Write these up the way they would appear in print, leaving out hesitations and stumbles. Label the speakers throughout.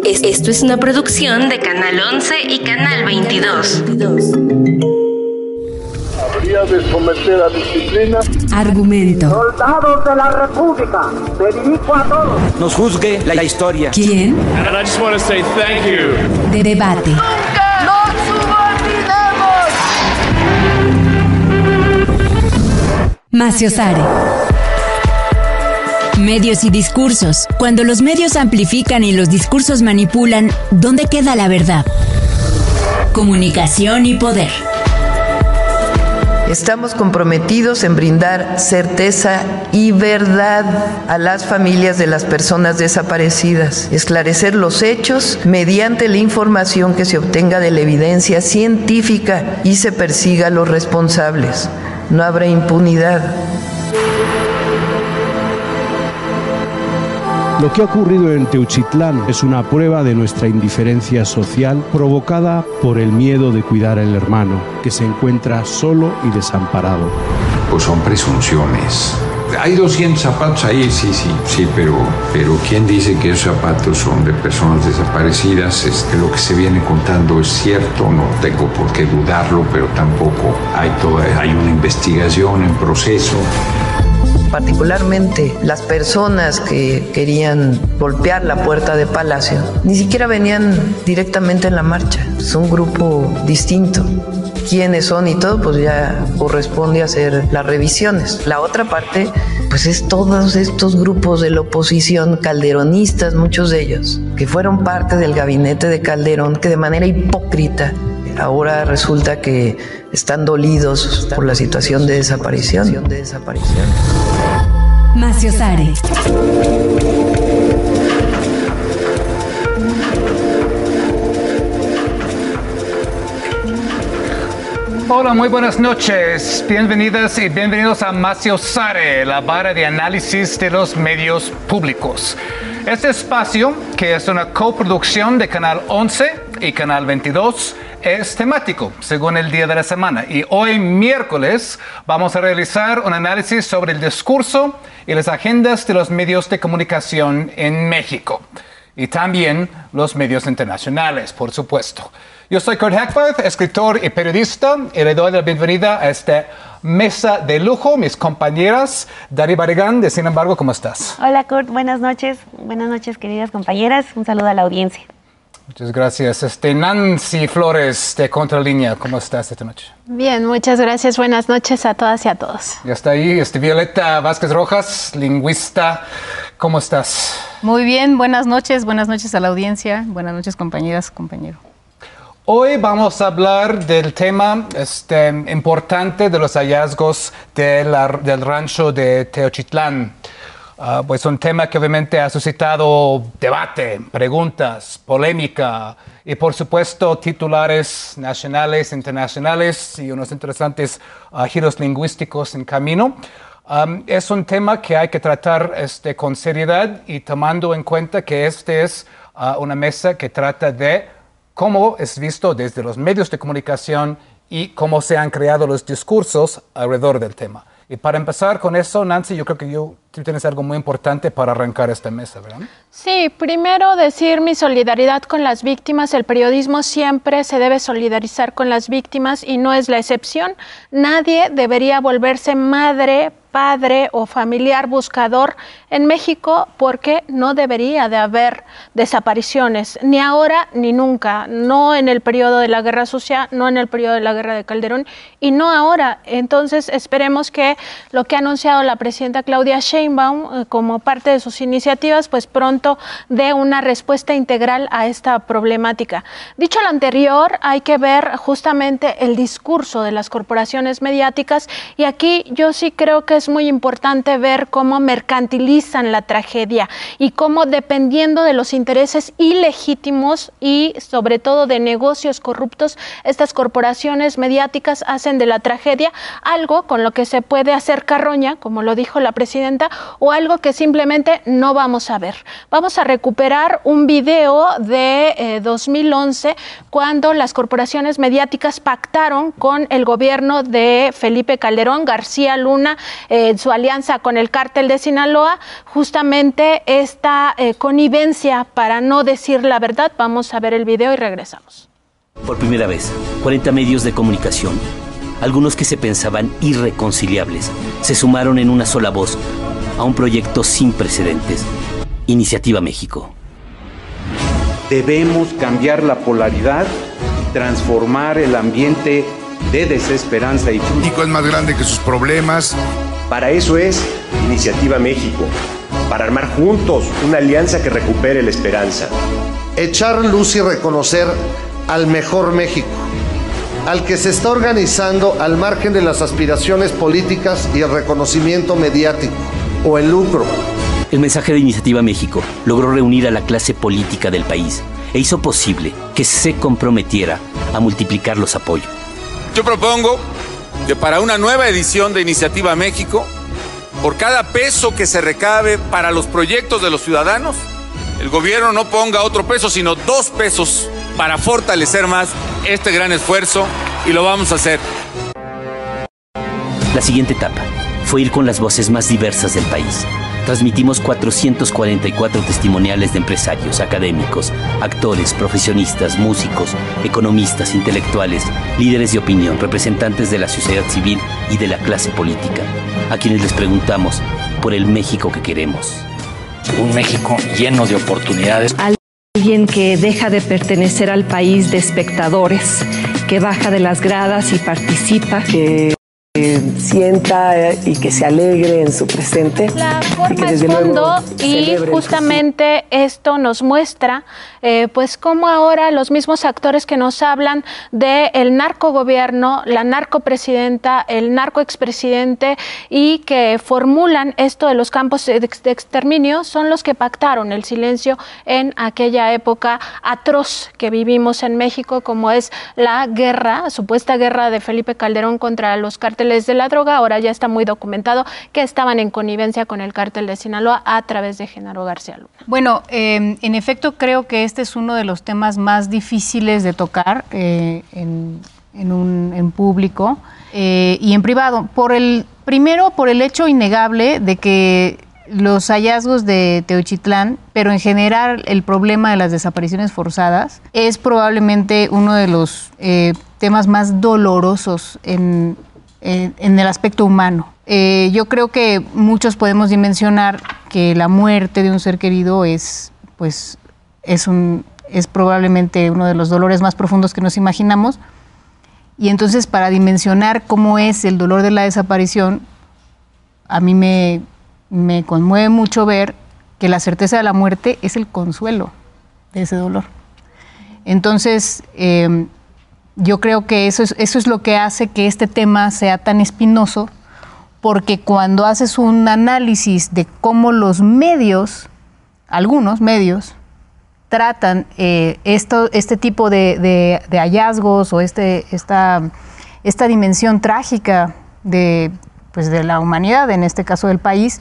Speaker 1: Esto es una producción de Canal 11 y Canal 22.
Speaker 2: Habría de someter a disciplina.
Speaker 3: Argumento.
Speaker 4: Soldados de la República, me dirijo a todos.
Speaker 5: Nos juzgue la historia.
Speaker 3: ¿Quién?
Speaker 6: And I just want to say thank you.
Speaker 3: De debate.
Speaker 4: ¡Nunca nos subordinemos!
Speaker 3: Macio Sare. Medios y discursos. Cuando los medios amplifican y los discursos manipulan, ¿dónde queda la verdad? Comunicación y poder.
Speaker 7: Estamos comprometidos en brindar certeza y verdad a las familias de las personas desaparecidas, esclarecer los hechos mediante la información que se obtenga de la evidencia científica y se persiga a los responsables. No habrá impunidad.
Speaker 8: Lo que ha ocurrido en Teuchitlán es una prueba de nuestra indiferencia social provocada por el miedo de cuidar al hermano, que se encuentra solo y desamparado.
Speaker 9: Pues son presunciones. Hay 200 zapatos ahí, sí, pero ¿quién dice que esos zapatos son de personas desaparecidas? Lo que se viene contando es cierto, no tengo por qué dudarlo, pero tampoco hay una investigación en proceso.
Speaker 7: Particularmente las personas que querían golpear la puerta de Palacio, ni siquiera venían directamente en la marcha. Es un grupo distinto. Quiénes son y todo, pues ya corresponde hacer las revisiones. La otra parte, pues es todos estos grupos de la oposición calderonistas, muchos de ellos, que fueron parte del gabinete de Calderón, que de manera hipócrita ahora resulta que están dolidos por la situación de desaparición.
Speaker 3: Macio Sare.
Speaker 10: Hola, muy buenas noches. Bienvenidas y bienvenidos a Macio Sare, la vara de análisis de los medios públicos. Este espacio, que es una coproducción de Canal 11 y Canal 22, es temático, según el día de la semana. Y hoy, miércoles, vamos a realizar un análisis sobre el discurso y las agendas de los medios de comunicación en México. Y también los medios internacionales, por supuesto. Yo soy Kurt Hackbarth, escritor y periodista, y le doy la bienvenida a esta mesa de lujo, mis compañeras. Dari Barragán, de Sin embargo, ¿cómo estás?
Speaker 11: Hola, Kurt, buenas noches, queridas compañeras. Un saludo a la audiencia.
Speaker 10: Muchas gracias. Nancy Flores, de Contralínea, ¿cómo estás esta noche?
Speaker 12: Bien, muchas gracias. Buenas noches a todas y a todos.
Speaker 10: Ya está ahí, Violeta Vázquez Rojas, lingüista. ¿Cómo estás?
Speaker 13: Muy bien, buenas noches a la audiencia. Buenas noches, compañeras, compañero.
Speaker 10: Hoy vamos a hablar del tema importante de los hallazgos del rancho de Teuchitlán. Pues un tema que obviamente ha suscitado debate, preguntas, polémica y por supuesto titulares nacionales, internacionales y unos interesantes giros lingüísticos en camino. Es un tema que hay que tratar con seriedad y tomando en cuenta que es una mesa que trata de cómo es visto desde los medios de comunicación y cómo se han creado los discursos alrededor del tema. Y para empezar con eso, Nancy, yo creo que tú tienes algo muy importante para arrancar esta mesa, ¿verdad?
Speaker 12: Sí, primero decir mi solidaridad con las víctimas. El periodismo siempre se debe solidarizar con las víctimas y no es la excepción. Nadie debería volverse madre, padre o familiar buscador en México porque no debería de haber desapariciones, ni ahora ni nunca, no en el periodo de la Guerra Sucia, no en el periodo de la Guerra de Calderón y no ahora. Entonces esperemos que lo que ha anunciado la presidenta Claudia Sheinbaum como parte de sus iniciativas, pues pronto dé una respuesta integral a esta problemática. Dicho lo anterior, hay que ver justamente el discurso de las corporaciones mediáticas y aquí yo sí creo que es muy importante ver cómo mercantilizan la tragedia y cómo dependiendo de los intereses ilegítimos y sobre todo de negocios corruptos, estas corporaciones mediáticas hacen de la tragedia algo con lo que se puede hacer carroña, como lo dijo la presidenta, o algo que simplemente no vamos a ver. Vamos a recuperar un video de 2011 cuando las corporaciones mediáticas pactaron con el gobierno de Felipe Calderón, García Luna, su alianza con el cártel de Sinaloa, justamente esta connivencia para no decir la verdad. Vamos a ver el video y regresamos.
Speaker 14: Por primera vez, 40 medios de comunicación, algunos que se pensaban irreconciliables, se sumaron en una sola voz a un proyecto sin precedentes. Iniciativa México.
Speaker 5: Debemos cambiar la polaridad y transformar el ambiente de desesperanza y frustración.
Speaker 15: México es más grande que sus problemas.
Speaker 16: Para eso es Iniciativa México, para armar juntos una alianza que recupere la esperanza.
Speaker 17: Echar luz y reconocer al mejor México, al que se está organizando al margen de las aspiraciones políticas y el reconocimiento mediático o el lucro.
Speaker 14: El mensaje de Iniciativa México logró reunir a la clase política del país e hizo posible que se comprometiera a multiplicar los apoyos.
Speaker 18: Yo propongo que para una nueva edición de Iniciativa México, por cada peso que se recabe para los proyectos de los ciudadanos, el gobierno no ponga otro peso, sino 2 pesos para fortalecer más este gran esfuerzo, y lo vamos a hacer.
Speaker 14: La siguiente etapa fue ir con las voces más diversas del país. Transmitimos 444 testimoniales de empresarios, académicos, actores, profesionistas, músicos, economistas, intelectuales, líderes de opinión, representantes de la sociedad civil y de la clase política, a quienes les preguntamos por el México que queremos.
Speaker 19: Un México lleno de oportunidades.
Speaker 20: Alguien que deja de pertenecer al país de espectadores, que baja de las gradas y participa, que sienta y que se alegre en su presente.
Speaker 12: La forma es fondo y justamente esto nos muestra pues cómo ahora los mismos actores que nos hablan del narcogobierno, la narcopresidenta, el narcoexpresidente y que formulan esto de los campos de exterminio son los que pactaron el silencio en aquella época atroz que vivimos en México, como es la guerra, supuesta guerra de Felipe Calderón contra los cárteles de la droga. Ahora ya está muy documentado que estaban en connivencia con el cártel de Sinaloa a través de Genaro García Luna.
Speaker 13: Bueno, en efecto creo que este es uno de los temas más difíciles de tocar en público y en privado. Primero por el hecho innegable de que los hallazgos de Teochitlán, pero en general el problema de las desapariciones forzadas, es probablemente uno de los temas más dolorosos en el aspecto humano. Yo creo que muchos podemos dimensionar que la muerte de un ser querido es probablemente uno de los dolores más profundos que nos imaginamos. Y entonces, para dimensionar cómo es el dolor de la desaparición, a mí me conmueve mucho ver que la certeza de la muerte es el consuelo de ese dolor. Entonces, yo creo que eso es lo que hace que este tema sea tan espinoso, porque cuando haces un análisis de cómo los medios, algunos medios, tratan este tipo de hallazgos o esta dimensión trágica de la humanidad, en este caso del país,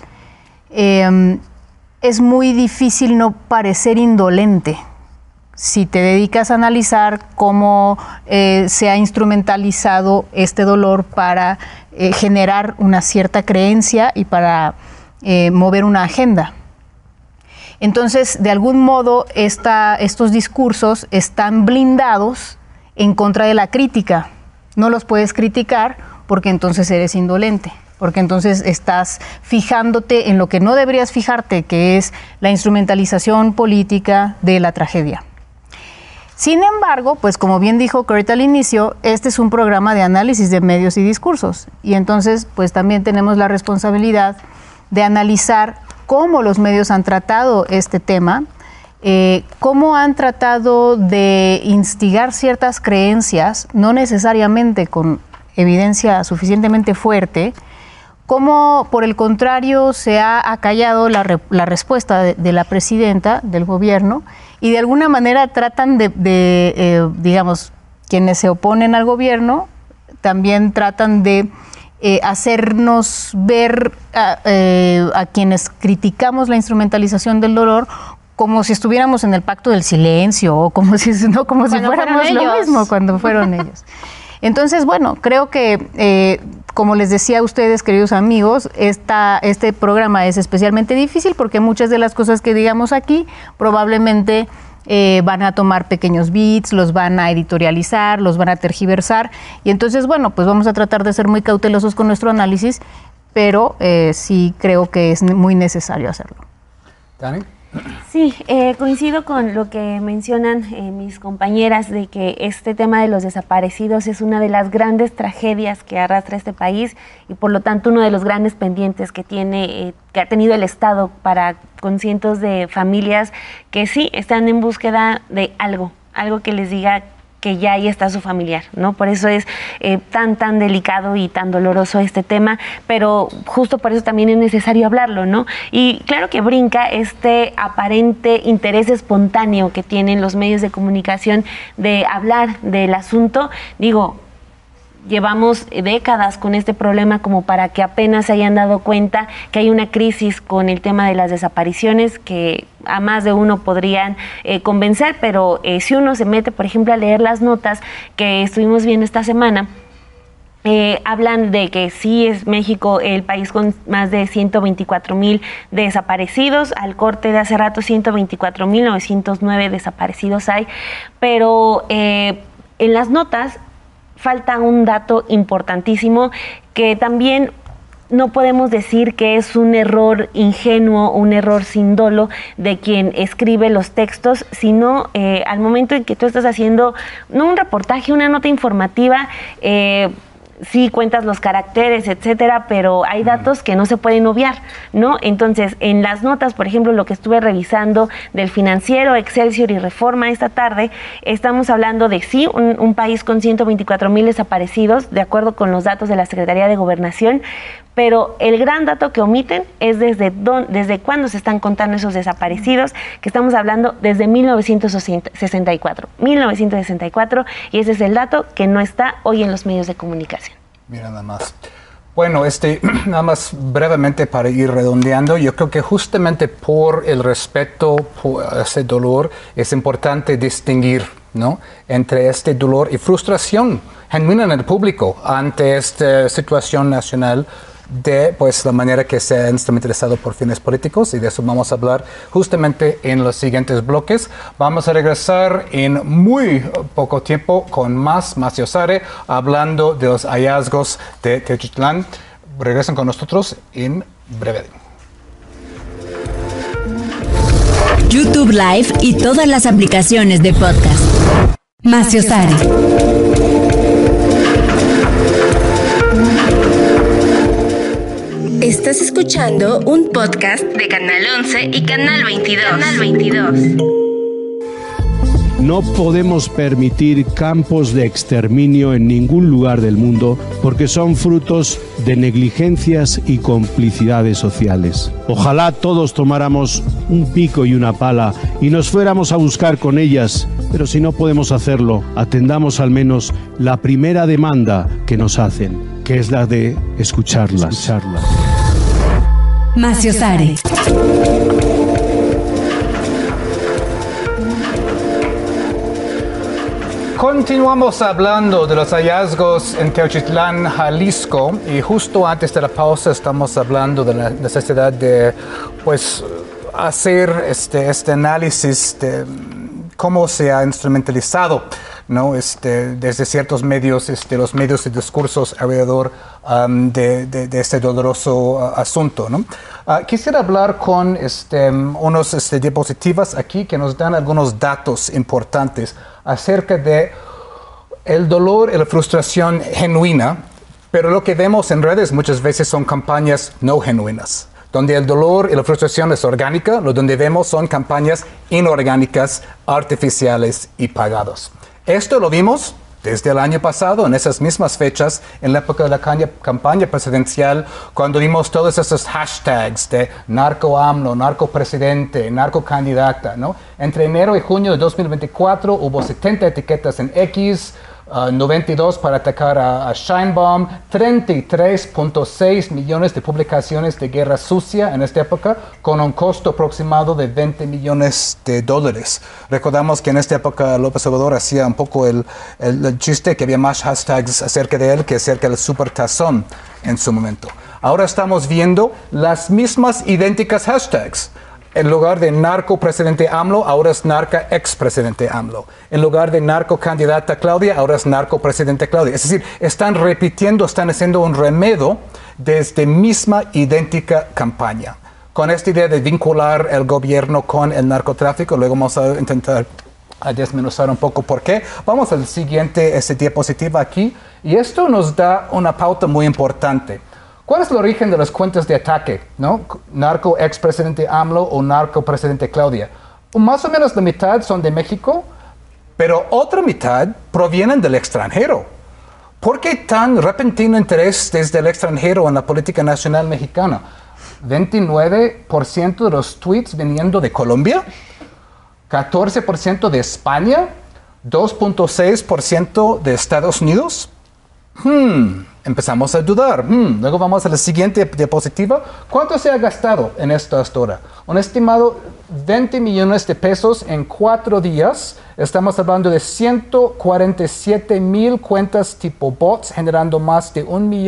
Speaker 13: es muy difícil no parecer indolente si te dedicas a analizar cómo se ha instrumentalizado este dolor para generar una cierta creencia y para mover una agenda. Entonces, de algún modo, estos discursos están blindados en contra de la crítica. No los puedes criticar porque entonces eres indolente, porque entonces estás fijándote en lo que no deberías fijarte, que es la instrumentalización política de la tragedia. Sin embargo, pues como bien dijo Kurt al inicio, este es un programa de análisis de medios y discursos. Y entonces, pues también tenemos la responsabilidad de analizar cómo los medios han tratado este tema, cómo han tratado de instigar ciertas creencias, no necesariamente con evidencia suficientemente fuerte, cómo por el contrario se ha acallado la respuesta de la presidenta del gobierno, y de alguna manera tratan digamos, quienes se oponen al gobierno también tratan de hacernos ver a quienes criticamos la instrumentalización del dolor como si estuviéramos en el pacto del silencio o como si fuéramos lo mismo cuando fueron ellos. Entonces, bueno, creo que, como les decía a ustedes, queridos amigos, este programa es especialmente difícil porque muchas de las cosas que digamos aquí probablemente van a tomar pequeños bits, los van a editorializar, los van a tergiversar. Y entonces, bueno, pues vamos a tratar de ser muy cautelosos con nuestro análisis, pero sí creo que es muy necesario hacerlo.
Speaker 10: ¿Dani?
Speaker 11: Sí, coincido con lo que mencionan mis compañeras de que este tema de los desaparecidos es una de las grandes tragedias que arrastra este país y por lo tanto uno de los grandes pendientes que ha tenido el Estado con cientos de familias que sí están en búsqueda de algo que les diga que ya ahí está su familiar, ¿no? Por eso es tan delicado y tan doloroso este tema, pero justo por eso también es necesario hablarlo, ¿no? Y claro que brinca este aparente interés espontáneo que tienen los medios de comunicación de hablar del asunto. Digo, llevamos décadas con este problema como para que apenas se hayan dado cuenta que hay una crisis con el tema de las desapariciones que a más de uno podrían convencer, pero si uno se mete, por ejemplo, a leer las notas que estuvimos viendo esta semana, hablan de que sí es México el país con más de 124,000 desaparecidos, al corte de hace rato 124,909 desaparecidos hay, pero en las notas falta un dato importantísimo que también no podemos decir que es un error ingenuo, un error sin dolo de quien escribe los textos, sino al momento en que tú estás haciendo, no un reportaje, una nota informativa, sí cuentas los caracteres, etcétera, pero hay datos que no se pueden obviar, ¿no? Entonces, en las notas, por ejemplo, lo que estuve revisando del Financiero, Excelsior y Reforma esta tarde, estamos hablando de sí, un país con 124,000 desaparecidos, de acuerdo con los datos de la Secretaría de Gobernación, pero el gran dato que omiten es desde cuándo se están contando esos desaparecidos, que estamos hablando desde 1964, y ese es el dato que no está hoy en los medios de comunicación.
Speaker 10: Mira nada más. Bueno, nada más brevemente para ir redondeando, yo creo que justamente por el respeto por ese dolor es importante distinguir, ¿no?, entre este dolor y frustración genuina en el público ante esta situación nacional de la manera que se ha instrumentalizado por fines políticos, y de eso vamos a hablar justamente en los siguientes bloques. Vamos a regresar en muy poco tiempo con más Yosare hablando de los hallazgos de Teochitlán. Regresen con nosotros en breve.
Speaker 3: YouTube Live y todas las aplicaciones de podcast. Yosare.
Speaker 1: Estás escuchando un podcast de Canal 11 y Canal 22.
Speaker 8: No podemos permitir campos de exterminio en ningún lugar del mundo porque son frutos de negligencias y complicidades sociales. Ojalá todos tomáramos un pico y una pala y nos fuéramos a buscar con ellas, pero si no podemos hacerlo, atendamos al menos la primera demanda que nos hacen, que es la de escucharlas.
Speaker 3: Yosare.
Speaker 10: Continuamos hablando de los hallazgos en Teochitlán, Jalisco, y justo antes de la pausa estamos hablando de la necesidad de hacer este análisis de cómo se ha instrumentalizado, ¿no?, desde ciertos medios, los medios de discursos alrededor de este doloroso asunto, ¿no? Quisiera hablar con unos diapositivas aquí que nos dan algunos datos importantes acerca de el dolor y la frustración genuina, pero lo que vemos en redes muchas veces son campañas no genuinas, donde el dolor y la frustración es orgánica, lo donde vemos son campañas inorgánicas, artificiales y pagados. Esto lo vimos desde el año pasado, en esas mismas fechas, en la época de la campaña presidencial, cuando vimos todos esos hashtags de narco AMLO, narco presidente, narco candidata, ¿no? Entre enero y junio de 2024 hubo 70 etiquetas en X, 92 para atacar a Sheinbaum, 33.6 millones de publicaciones de guerra sucia en esta época, con un costo aproximado de 20 millones de dólares. Recordamos que en esta época López Obrador hacía un poco el chiste que había más hashtags acerca de él que acerca del supertazón en su momento. Ahora estamos viendo las mismas idénticas hashtags. En lugar de narco presidente AMLO, ahora es narca ex presidente AMLO. En lugar de narco candidata Claudia, ahora es narco presidente Claudia. Es decir, están repitiendo, están haciendo un remedo desde misma idéntica campaña. Con esta idea de vincular el gobierno con el narcotráfico, luego vamos a intentar desmenuzar un poco por qué. Vamos al siguiente diapositiva aquí. Y esto nos da una pauta muy importante. ¿Cuál es el origen de las cuentas de ataque? ¿No? Narco expresidente AMLO o narco presidente Claudia. Más o menos la mitad son de México, pero otra mitad provienen del extranjero. ¿Por qué tan repentino interés desde el extranjero en la política nacional mexicana? 29% de los tweets viniendo de Colombia, 14% de España, 2.6% de Estados Unidos. Empezamos a dudar. Luego vamos a la siguiente diapositiva. ¿Cuánto se ha gastado en esto hasta ahora? Un estimado 20 millones de pesos en 4 días. Estamos hablando de 147,000 cuentas tipo bots, generando más de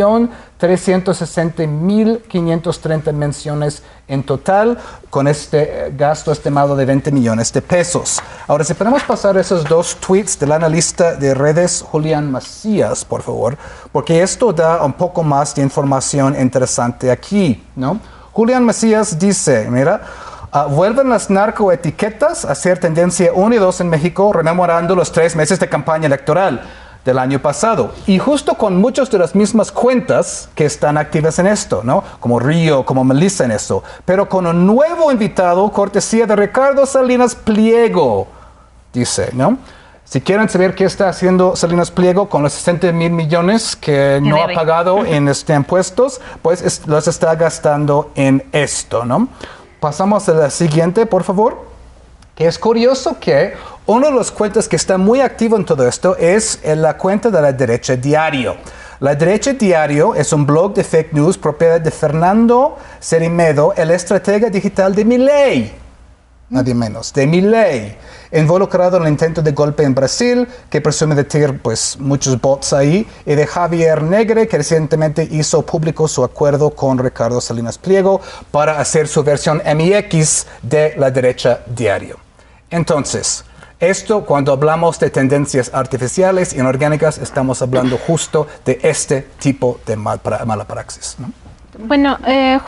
Speaker 10: 1,360,530 menciones en total, con este gasto estimado de 20 millones de pesos. Ahora, si podemos pasar esos 2 tweets del analista de redes Julián Macías, por favor, porque esto da un poco más de información interesante aquí, ¿no? Julián Macías dice, mira, vuelven las narcoetiquetas a ser tendencia 1 y 2 en México, rememorando los 3 meses de campaña electoral del año pasado. Y justo con muchas de las mismas cuentas que están activas en esto, ¿no? Como Río, como Melissa en esto. Pero con un nuevo invitado, cortesía de Ricardo Salinas Pliego, dice, ¿no? Si quieren saber qué está haciendo Salinas Pliego con los 60,000 millones que no ha pagado en impuestos, pues los está gastando en esto, ¿no? Pasamos a la siguiente, por favor. Que es curioso que uno de los cuentas que está muy activo en todo esto es la cuenta de La Derecha Diario. La Derecha Diario es un blog de fake news propiedad de Fernando Cerimedo, el estratega digital de Milei. Nadie menos, de Milei, involucrado en el intento de golpe en Brasil, que presume de tener pues muchos bots ahí, y de Javier Negre, que recientemente hizo público su acuerdo con Ricardo Salinas Pliego para hacer su versión MX de La Derecha Diario. Entonces, esto cuando hablamos de tendencias artificiales e inorgánicas, estamos hablando justo de este tipo de mala praxis, ¿no?
Speaker 12: Bueno,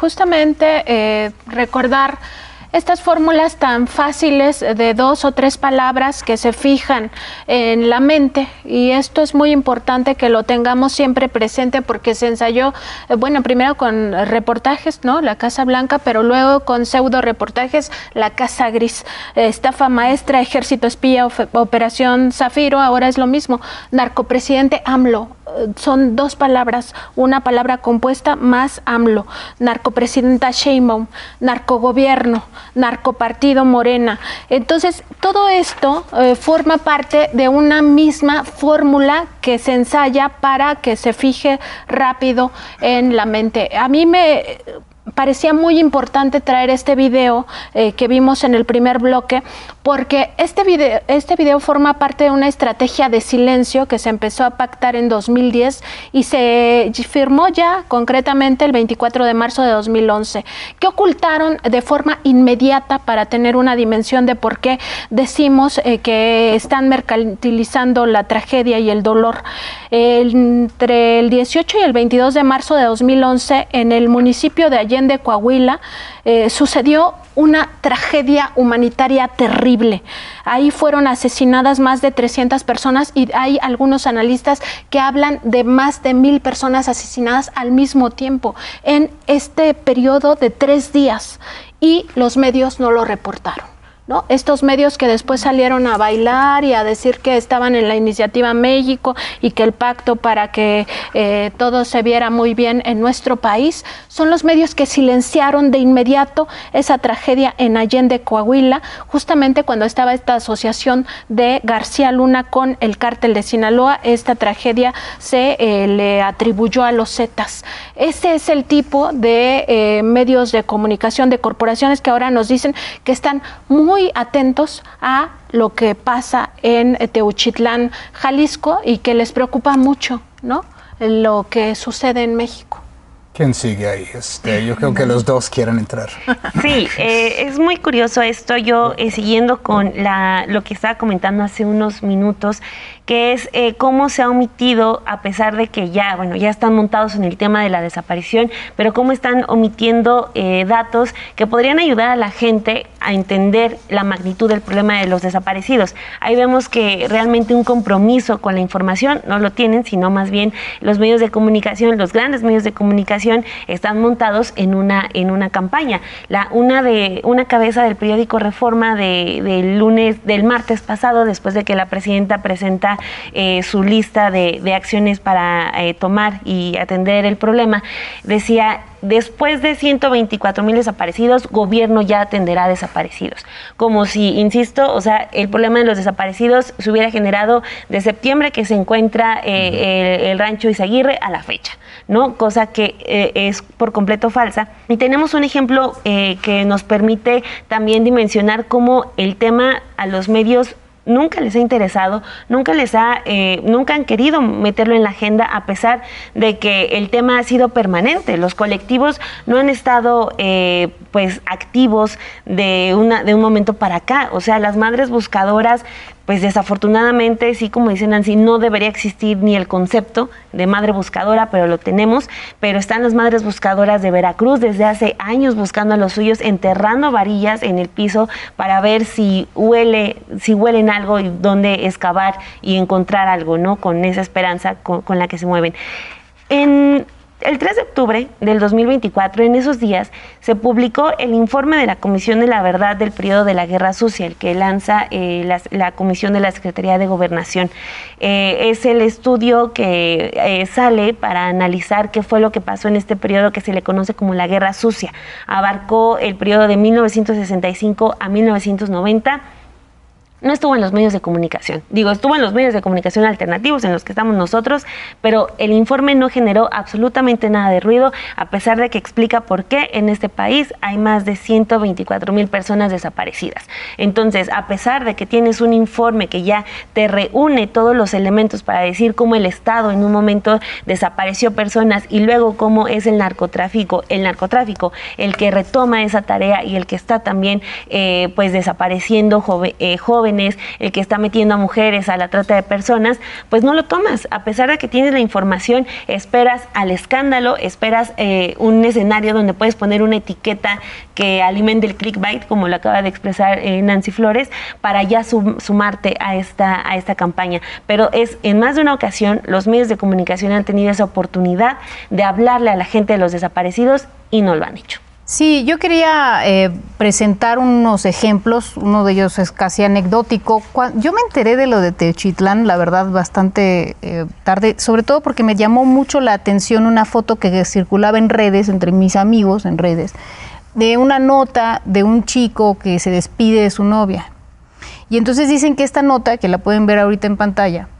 Speaker 12: justamente recordar estas fórmulas tan fáciles de 2 o 3 palabras que se fijan en la mente, y esto es muy importante que lo tengamos siempre presente porque se ensayó, bueno, primero con reportajes, ¿no? La Casa Blanca, pero luego con pseudo reportajes, la Casa Gris, estafa maestra, ejército espía, operación Zafiro, ahora es lo mismo, narcopresidente AMLO. Son 2 palabras, una palabra compuesta más AMLO, narcopresidenta Sheinbaum, narcogobierno, narcopartido Morena. Entonces, todo esto forma parte de una misma fórmula que se ensaya para que se fije rápido en la mente. A mí me parecía muy importante traer este video que vimos en el primer bloque, porque este video forma parte de una estrategia de silencio que se empezó a pactar en 2010 y se firmó ya concretamente el 24 de marzo de 2011, que ocultaron de forma inmediata para tener una dimensión de por qué decimos que están mercantilizando la tragedia y el dolor. Entre el 18 y el 22 de marzo de 2011, en el municipio de Allende, Coahuila, sucedió una tragedia humanitaria terrible. Ahí fueron asesinadas más de 300 personas y hay algunos analistas que hablan de más de 1,000 personas asesinadas al mismo tiempo en este periodo de 3 días, y los medios no lo reportaron. ¿no? Estos medios que después salieron a bailar y a decir que estaban en la Iniciativa México y que el pacto para que todo se viera muy bien en nuestro país, son los medios que silenciaron de inmediato esa tragedia en Allende, Coahuila, justamente cuando estaba esta asociación de García Luna con el cártel de Sinaloa. Esta tragedia se le atribuyó a los Zetas. Ese es el tipo de medios de comunicación, de corporaciones que ahora nos dicen que están muy atentos a lo que pasa en Teochitlán, Jalisco, y que les preocupa mucho, ¿no?, lo que sucede en México.
Speaker 10: ¿Quién sigue ahí? Yo creo que los dos quieren entrar.
Speaker 11: Sí, es muy curioso esto. Yo siguiendo con lo que estaba comentando hace unos minutos, que es cómo se ha omitido, a pesar de que ya están montados en el tema de la desaparición, pero cómo están omitiendo datos que podrían ayudar a la gente a entender la magnitud del problema de los desaparecidos. Ahí vemos que realmente un compromiso con la información no lo tienen, sino más bien los medios de comunicación, los grandes medios de comunicación están montados en una campaña. Una cabeza del periódico Reforma del martes pasado, después de que la presidenta presenta su lista de acciones para tomar y atender el problema, decía: después de 124,000 desaparecidos, gobierno ya atenderá desaparecidos. Como si, insisto, o sea, el problema de los desaparecidos se hubiera generado de septiembre que se encuentra el rancho Izaguirre a la fecha, ¿no? Cosa que es por completo falsa. Y tenemos un ejemplo que nos permite también dimensionar cómo el tema a los medios nunca les ha interesado, nunca han querido meterlo en la agenda, a pesar de que el tema ha sido permanente. Los colectivos no han estado activos de un momento para acá. O sea, las madres buscadoras, pues desafortunadamente, sí, como dice Nancy, no debería existir ni el concepto de madre buscadora, pero lo tenemos. Pero están las madres buscadoras de Veracruz desde hace años buscando a los suyos, enterrando varillas en el piso para ver si huelen algo y dónde excavar y encontrar algo, ¿no? Con esa esperanza con la que se mueven. El 3 de octubre del 2024, en esos días, se publicó el informe de la Comisión de la Verdad del periodo de la Guerra Sucia, el que lanza la Comisión de la Secretaría de Gobernación. Es el estudio que sale para analizar qué fue lo que pasó en este periodo que se le conoce como la Guerra Sucia. Abarcó el periodo de 1965 a 1990. No estuvo en los medios de comunicación. Estuvo en los medios de comunicación alternativos en los que estamos nosotros, pero el informe no generó absolutamente nada de ruido, a pesar de que explica por qué en este país hay más de 124,000 personas desaparecidas. Entonces, a pesar de que tienes un informe que ya te reúne todos los elementos para decir cómo el Estado en un momento desapareció personas y luego cómo es el narcotráfico el que retoma esa tarea y el que está también desapareciendo jóvenes, el que está metiendo a mujeres a la trata de personas, pues no lo tomas. A pesar de que tienes la información, esperas al escándalo, esperas un escenario donde puedes poner una etiqueta que alimente el clickbait, como lo acaba de expresar Nancy Flores, para ya sumarte a esta campaña. Pero en más de una ocasión, los medios de comunicación han tenido esa oportunidad de hablarle a la gente de los desaparecidos y no lo han hecho.
Speaker 13: Sí, yo quería presentar unos ejemplos. Uno de ellos es casi anecdótico. Yo me enteré de lo de Teochitlán, la verdad, bastante tarde, sobre todo porque me llamó mucho la atención una foto que circulaba en redes, entre mis amigos en redes, de una nota de un chico que se despide de su novia. Y entonces dicen que esta nota, que la pueden ver ahorita en pantalla,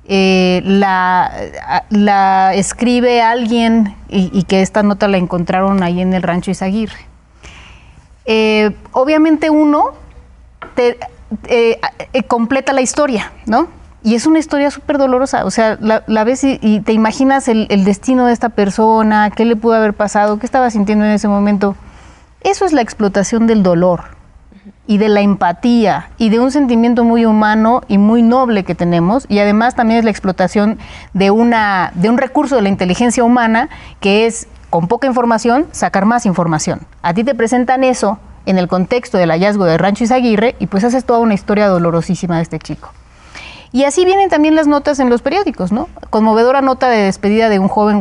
Speaker 13: la escribe alguien y que esta nota la encontraron ahí en el rancho Izaguirre. Obviamente uno completa la historia, ¿no? Y es una historia súper dolorosa. O sea, la ves y te imaginas el destino de esta persona, qué le pudo haber pasado, qué estaba sintiendo en ese momento. Eso es la explotación del dolor y de la empatía y de un sentimiento muy humano y muy noble que tenemos, y además también es la explotación de un recurso de la inteligencia humana, que es, con poca información, sacar más información. A ti te presentan eso en el contexto del hallazgo del rancho Izaguirre y pues haces toda una historia dolorosísima de este chico. Y así vienen también las notas en los periódicos, ¿no? Conmovedora nota de despedida de un joven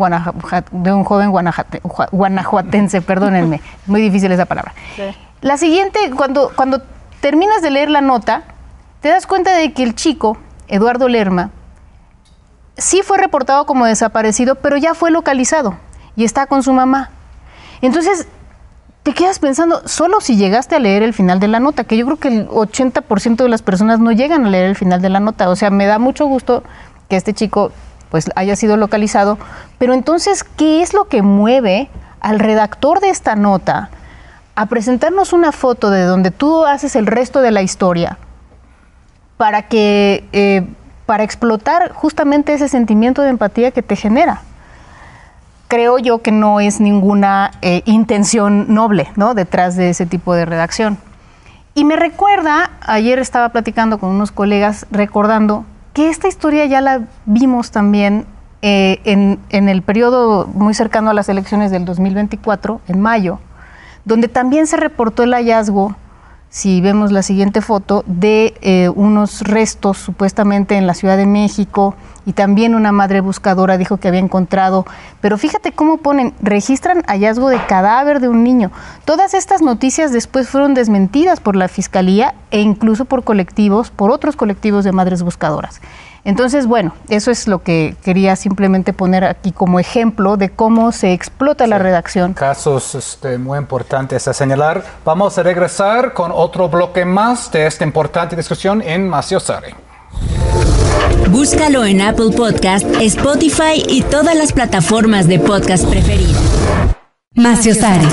Speaker 13: guanajuatense, perdónenme, es muy difícil esa palabra. Sí. La siguiente, cuando terminas de leer la nota, te das cuenta de que el chico, Eduardo Lerma, sí fue reportado como desaparecido, pero ya fue localizado y está con su mamá. Entonces, te quedas pensando, solo si llegaste a leer el final de la nota, que yo creo que el 80% de las personas no llegan a leer el final de la nota. O sea, me da mucho gusto que este chico pues haya sido localizado, pero entonces, ¿qué es lo que mueve al redactor de esta nota a presentarnos una foto de donde tú haces el resto de la historia para explotar justamente ese sentimiento de empatía que te genera? Creo yo que no es ninguna intención noble, ¿no?, detrás de ese tipo de redacción. Y me recuerda, ayer estaba platicando con unos colegas recordando que esta historia ya la vimos también en el periodo muy cercano a las elecciones del 2024, en mayo, donde también se reportó el hallazgo, si vemos la siguiente foto, de unos restos supuestamente en la Ciudad de México, y también una madre buscadora dijo que había encontrado, pero fíjate cómo ponen, registran hallazgo de cadáver de un niño. Todas estas noticias después fueron desmentidas por la Fiscalía e incluso por otros colectivos de madres buscadoras. Entonces, bueno, eso es lo que quería simplemente poner aquí como ejemplo de cómo se explota la redacción.
Speaker 10: Casos muy importantes a señalar. Vamos a regresar con otro bloque más de esta importante discusión en Maciosare.
Speaker 3: Búscalo en Apple Podcast, Spotify y todas las plataformas de podcast preferidas. Maciosare.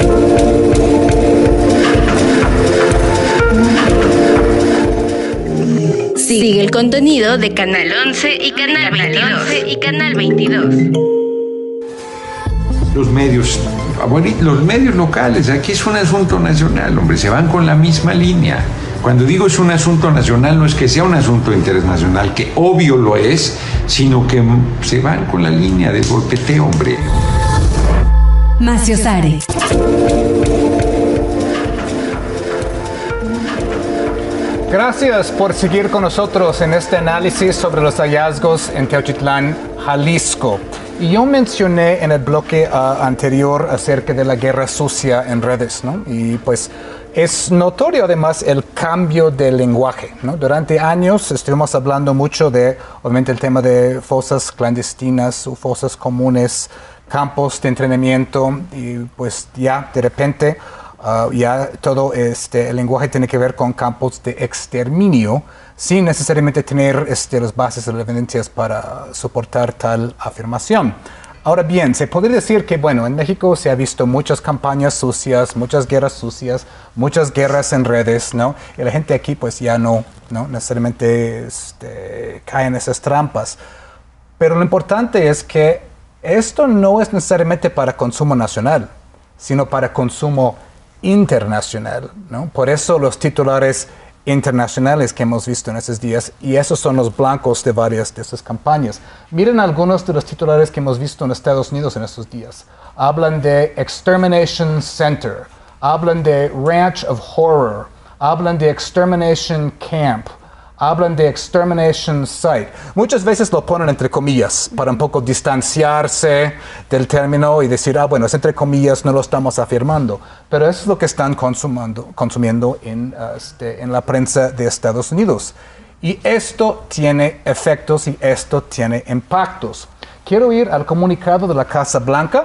Speaker 1: Sigue el contenido de Canal 11 y Canal 22.
Speaker 9: Los medios locales, aquí es un asunto nacional, hombre, se van con la misma línea. Cuando digo es un asunto nacional, no es que sea un asunto de interés nacional, que obvio lo es, sino que se van con la línea del golpeteo, hombre.
Speaker 3: Maciosare.
Speaker 10: Gracias por seguir con nosotros en este análisis sobre los hallazgos en Teotitlán, Jalisco. Y yo mencioné en el bloque anterior acerca de la guerra sucia en redes, ¿no? Y pues es notorio además el cambio de lenguaje, ¿no? Durante años estuvimos hablando mucho de, obviamente, el tema de fosas clandestinas o fosas comunes, campos de entrenamiento, y pues ya de repente ya todo el lenguaje tiene que ver con campos de exterminio, sin necesariamente tener las bases de las evidencias para soportar tal afirmación. Ahora bien, se podría decir que, bueno, en México se ha visto muchas campañas sucias, muchas guerras sucias, muchas guerras en redes, ¿no? Y la gente aquí pues ya no necesariamente cae en esas trampas. Pero lo importante es que esto no es necesariamente para consumo nacional, sino para consumo internacional, ¿no? Por eso los titulares internacionales que hemos visto en esos días, y esos son los blancos de varias de estas campañas. Miren algunos de los titulares que hemos visto en Estados Unidos en estos días. Hablan de Extermination Center, hablan de Ranch of Horror, hablan de Extermination Camp, hablan de Extermination Site. Muchas veces lo ponen entre comillas para un poco distanciarse del término y decir, bueno, es entre comillas, no lo estamos afirmando. Pero eso es lo que están consumiendo en la prensa de Estados Unidos. Y esto tiene efectos y esto tiene impactos. Quiero ir al comunicado de la Casa Blanca,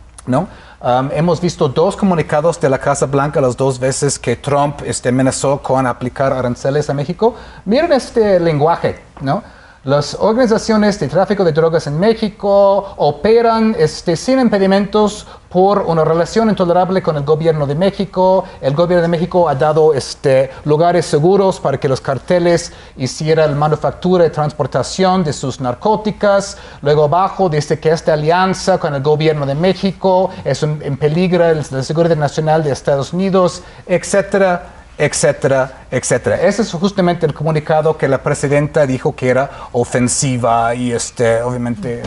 Speaker 10: ¿no? Hemos visto dos comunicados de la Casa Blanca las dos veces que Trump amenazó con aplicar aranceles a México. Miren este lenguaje, ¿no? Las organizaciones de tráfico de drogas en México operan sin impedimentos por una relación intolerable con el gobierno de México. El gobierno de México ha dado lugares seguros para que los carteles hicieran manufactura y transportación de sus narcóticas. Luego abajo dice que esta alianza con el gobierno de México en peligro la seguridad nacional de Estados Unidos, etcétera, etcétera, etcétera. Ese es justamente el comunicado que la presidenta dijo que era ofensiva y obviamente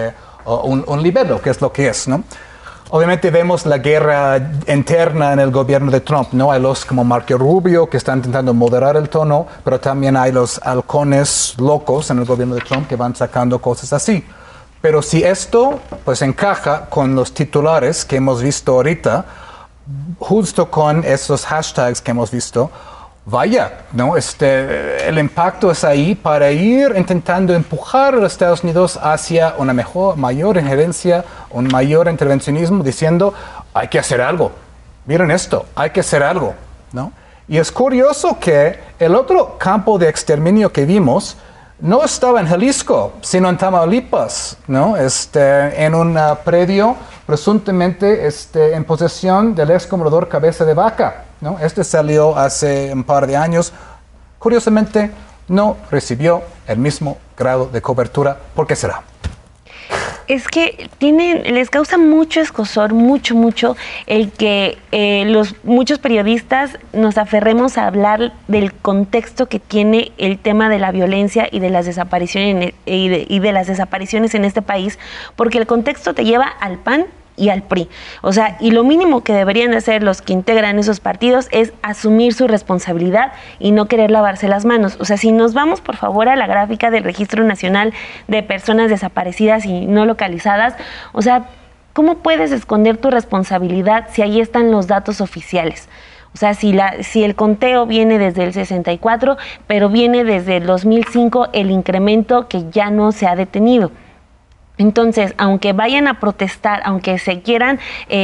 Speaker 10: un libelo, que es lo que es, ¿no? Obviamente vemos la guerra interna en el gobierno de Trump, ¿no? Hay los como Marco Rubio que están intentando moderar el tono, pero también hay los halcones locos en el gobierno de Trump que van sacando cosas así. Pero si esto pues encaja con los titulares que hemos visto ahorita, justo con esos hashtags que hemos visto, vaya, ¿no? El impacto es ahí para ir intentando empujar a los Estados Unidos hacia una mayor injerencia, un mayor intervencionismo, diciendo, hay que hacer algo. Miren esto, hay que hacer algo, ¿no? Y es curioso que el otro campo de exterminio que vimos no estaba en Jalisco, sino en Tamaulipas, ¿no? En un predio presuntamente en posesión del ex comendador Cabeza de Vaca, ¿no? Salió hace un par de años. Curiosamente, no recibió el mismo grado de cobertura. ¿Por qué será?
Speaker 11: Es que les causa mucho escozor, mucho, el que muchos periodistas nos aferremos a hablar del contexto que tiene el tema de la violencia y de las desapariciones de las desapariciones en este país, porque el contexto te lleva al PAN y al PRI. O sea, y lo mínimo que deberían hacer los que integran esos partidos es asumir su responsabilidad y no querer lavarse las manos. O sea, si nos vamos, por favor, a la gráfica del Registro Nacional de Personas Desaparecidas y No Localizadas, o sea, ¿cómo puedes esconder tu responsabilidad si ahí están los datos oficiales? O sea, si el conteo viene desde el 64, pero viene desde el 2005 el incremento que ya no se ha detenido. Entonces, aunque vayan a protestar, aunque se quieran,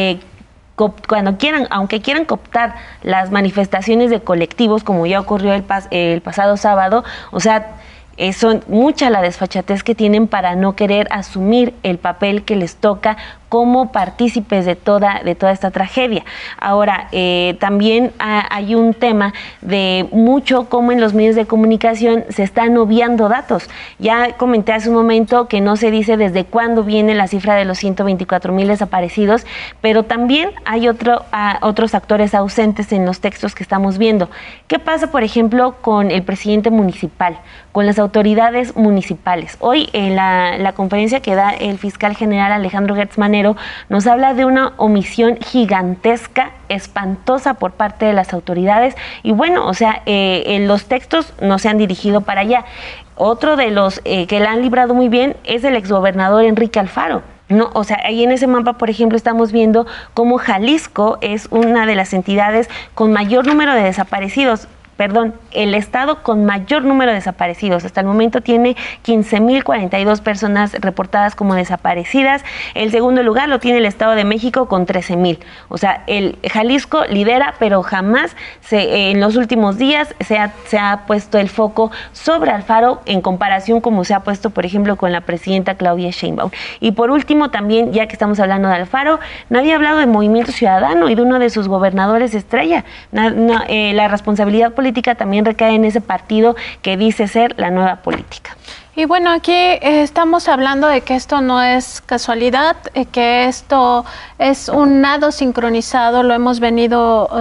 Speaker 11: aunque quieran cooptar las manifestaciones de colectivos, como ya ocurrió el pasado sábado, o sea, son mucha la desfachatez que tienen para no querer asumir el papel que les toca como partícipes de toda esta tragedia. Ahora, también hay un tema de mucho cómo en los medios de comunicación se están obviando datos. Ya comenté hace un momento que no se dice desde cuándo viene la cifra de los 124,000 desaparecidos, pero también hay otros actores ausentes en los textos que estamos viendo. ¿Qué pasa, por ejemplo, con el presidente municipal, con las autoridades municipales? Hoy, en la conferencia que da el fiscal general Alejandro Gertz Manero, nos habla de una omisión gigantesca, espantosa por parte de las autoridades, y bueno, o sea, los textos no se han dirigido para allá. Otro de los que la han librado muy bien es el exgobernador Enrique Alfaro. No, o sea, ahí en ese mapa, por ejemplo, estamos viendo cómo Jalisco es una de las entidades con mayor número de desaparecidos. El estado con mayor número de desaparecidos. Hasta el momento tiene 15,042 personas reportadas como desaparecidas. El segundo lugar lo tiene el Estado de México con 13,000. O sea, el Jalisco lidera, pero jamás en los últimos días se ha puesto el foco sobre Alfaro en comparación como se ha puesto, por ejemplo, con la presidenta Claudia Sheinbaum. Y por último, también, ya que estamos hablando de Alfaro, nadie ha hablado de Movimiento Ciudadano y de uno de sus gobernadores estrella. La responsabilidad política también recae en ese partido que dice ser la nueva política.
Speaker 12: Y bueno, aquí estamos hablando de que esto no es casualidad, que esto es un nado sincronizado, lo hemos venido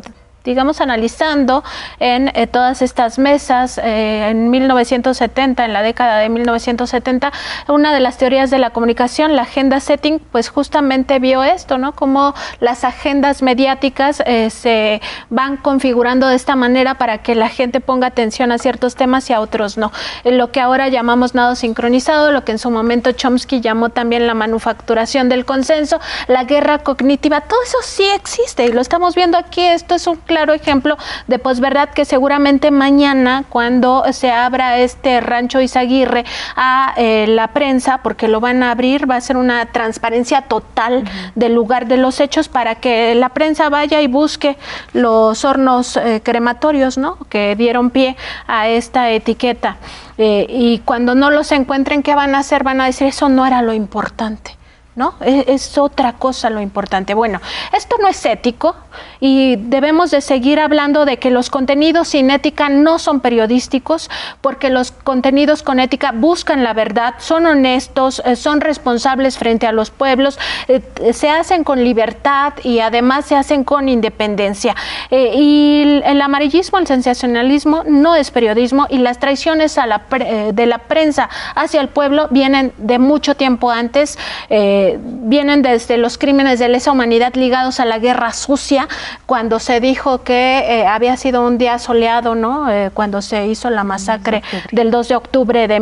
Speaker 12: analizando en todas estas mesas. En 1970, en la década de 1970, una de las teorías de la comunicación, la agenda setting, pues justamente vio esto, ¿no? Cómo las agendas mediáticas se van configurando de esta manera para que la gente ponga atención a ciertos temas y a otros no. Lo que ahora llamamos nado sincronizado, lo que en su momento Chomsky llamó también la manufacturación del consenso, la guerra cognitiva, todo eso sí existe y lo estamos viendo aquí. Esto es un claro ejemplo de posverdad que seguramente mañana, cuando se abra este rancho Izaguirre a la prensa, porque lo van a abrir, va a ser una transparencia total del lugar de los hechos para que la prensa vaya y busque los hornos crematorios, ¿no?, que dieron pie a esta etiqueta. Y cuando no los encuentren, ¿qué van a hacer? Van a decir, eso no era lo importante, ¿no? Es otra cosa lo importante. Bueno, esto no es ético y debemos de seguir hablando de que los contenidos sin ética no son periodísticos, porque los contenidos con ética buscan la verdad, son honestos, son responsables frente a los pueblos, se hacen con libertad y además se hacen con independencia. Y el amarillismo, el sensacionalismo no es periodismo, y las traiciones de la prensa hacia el pueblo vienen de mucho tiempo antes. vienen desde los crímenes de lesa humanidad ligados a la guerra sucia, cuando se dijo que había sido un día soleado, ¿no? Cuando se hizo la masacre del 2 de octubre de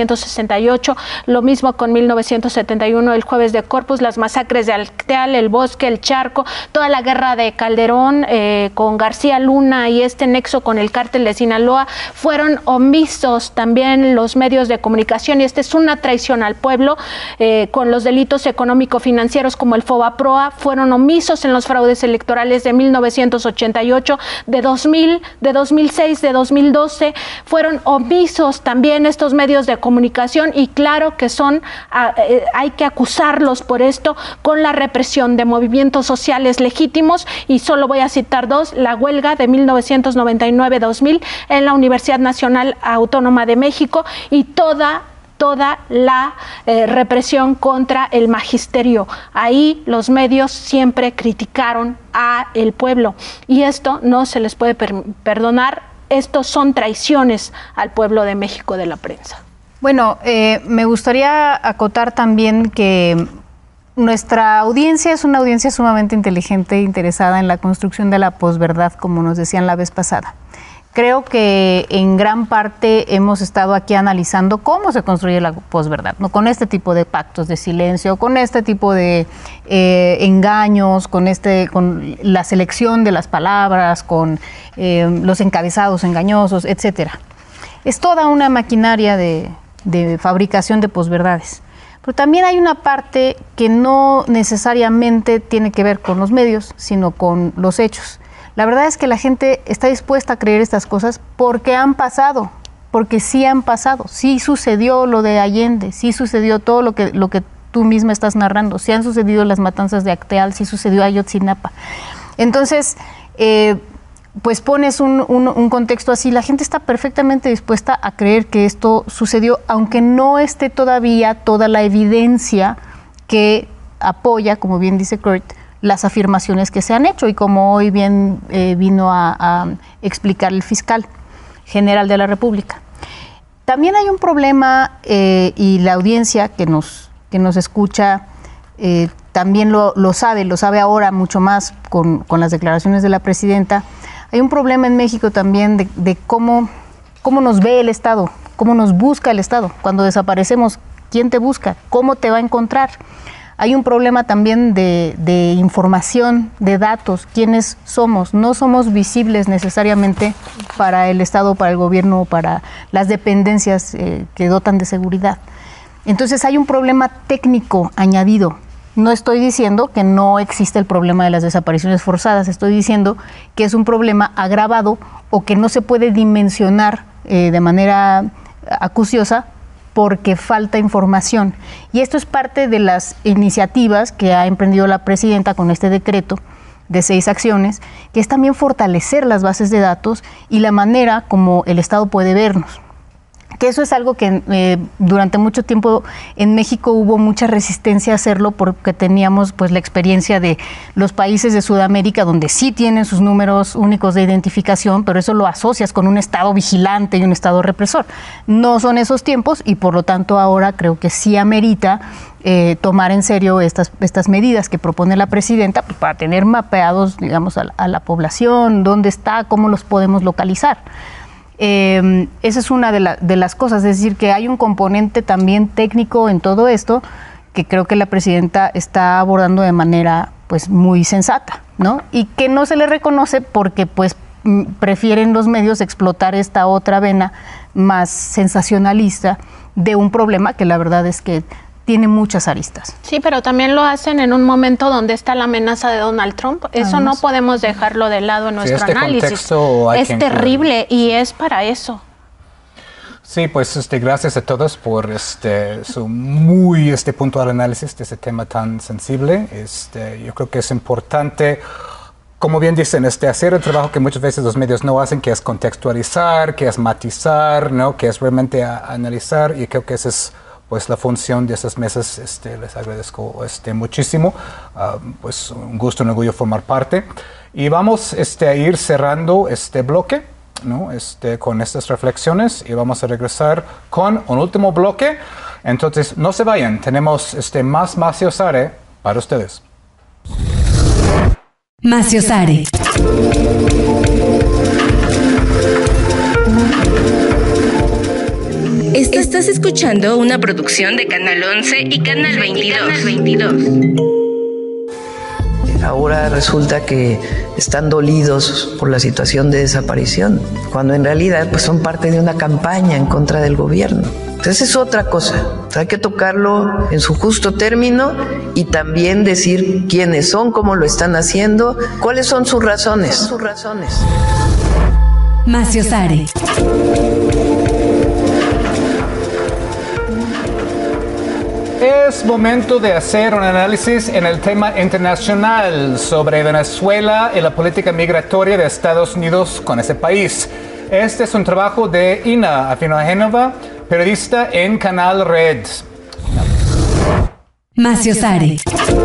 Speaker 12: 1968, lo mismo con 1971, el Jueves de Corpus, las masacres de Acteal, El Bosque, El Charco, toda la guerra de Calderón con García Luna y este nexo con el cártel de Sinaloa, fueron omisos también los medios de comunicación, y esta es una traición al pueblo. Con los delitos económico-financieros como el FOBAPROA, fueron omisos en los fraudes electorales de 1988, de 2000, de 2006, de 2012, fueron omisos también estos medios de comunicación, y claro que hay que acusarlos por esto con la represión de movimientos sociales legítimos, y solo voy a citar dos: la huelga de 1999-2000 en la Universidad Nacional Autónoma de México, y toda la represión contra el magisterio. Ahí los medios siempre criticaron a el pueblo, y esto no se les puede perdonar. Estos son traiciones al pueblo de México de la prensa.
Speaker 13: Bueno, me gustaría acotar también que nuestra audiencia es una audiencia sumamente inteligente e interesada en la construcción de la posverdad, como nos decían la vez pasada. Creo que en gran parte hemos estado aquí analizando cómo se construye la posverdad, ¿no? Con este tipo de pactos de silencio, con este tipo de engaños, con la selección de las palabras, con los encabezados engañosos, etcétera. Es toda una maquinaria de fabricación de posverdades. Pero también hay una parte que no necesariamente tiene que ver con los medios, sino con los hechos. La verdad es que la gente está dispuesta a creer estas cosas porque han pasado, porque sí han pasado. Sí sucedió lo de Allende, sí sucedió todo lo que tú misma estás narrando, sí han sucedido las matanzas de Acteal, sí sucedió Ayotzinapa. Entonces, pues pones un contexto así, la gente está perfectamente dispuesta a creer que esto sucedió, aunque no esté todavía toda la evidencia que apoya, como bien dice Kurt, las afirmaciones que se han hecho, y como hoy bien vino a explicar el fiscal general de la República. También hay un problema, y la audiencia que nos escucha también lo sabe ahora mucho más con las declaraciones de la presidenta. Hay un problema en México también de cómo nos ve el Estado, cómo nos busca el Estado. Cuando desaparecemos, ¿quién te busca? ¿Cómo te va a encontrar? Hay un problema también de información, de datos, quiénes somos. No somos visibles necesariamente para el Estado, para el gobierno o para las dependencias que dotan de seguridad. Entonces hay un problema técnico añadido. No estoy diciendo que no existe el problema de las desapariciones forzadas, estoy diciendo que es un problema agravado o que no se puede dimensionar de manera acuciosa, porque falta información. Y esto es parte de las iniciativas que ha emprendido la presidenta con este decreto de 6 acciones, que es también fortalecer las bases de datos y la manera como el Estado puede vernos. Que eso es algo que durante mucho tiempo en México hubo mucha resistencia a hacerlo, porque teníamos pues la experiencia de los países de Sudamérica, donde sí tienen sus números únicos de identificación, pero eso lo asocias con un Estado vigilante y un Estado represor. No son esos tiempos, y por lo tanto ahora creo que sí amerita tomar en serio estas medidas que propone la presidenta, pues, para tener mapeados, digamos, a la población, dónde está, cómo los podemos localizar. Esa es una de las cosas, es decir, que hay un componente también técnico en todo esto que creo que la presidenta está abordando de manera pues muy sensata, ¿no? Y que no se le reconoce porque pues prefieren los medios explotar esta otra vena más sensacionalista de un problema que la verdad es que tiene muchas aristas.
Speaker 12: Sí, pero también lo hacen en un momento donde está la amenaza de Donald Trump. Eso no podemos dejarlo de lado en nuestro análisis. Es terrible y es para eso.
Speaker 10: Sí, pues gracias a todos por su muy puntual análisis de ese tema tan sensible. Yo creo que es importante, como bien dicen, hacer el trabajo que muchas veces los medios no hacen, que es contextualizar, que es matizar, ¿no? Que es realmente analizar, y creo que esa es pues la función de esas mesas. Les agradezco muchísimo, pues un gusto, un orgullo formar parte, y vamos a ir cerrando este bloque, ¿no? Con estas reflexiones, y vamos a regresar con un último bloque Entonces, no se vayan, tenemos más Maciosare para ustedes.
Speaker 3: Maciosare.
Speaker 1: Estás escuchando una producción de Canal 11 y Canal 22.
Speaker 7: Ahora resulta que están dolidos por la situación de desaparición, cuando en realidad pues son parte de una campaña en contra del gobierno. Entonces es otra cosa. Hay que tocarlo en su justo término y también decir quiénes son, cómo lo están haciendo, cuáles son sus razones.
Speaker 3: Maciosare.
Speaker 10: Es momento de hacer un análisis en el tema internacional sobre Venezuela y la política migratoria de Estados Unidos con ese país. Este es un trabajo de Ina Afinogénova, periodista en Canal Red.
Speaker 3: Maciosare.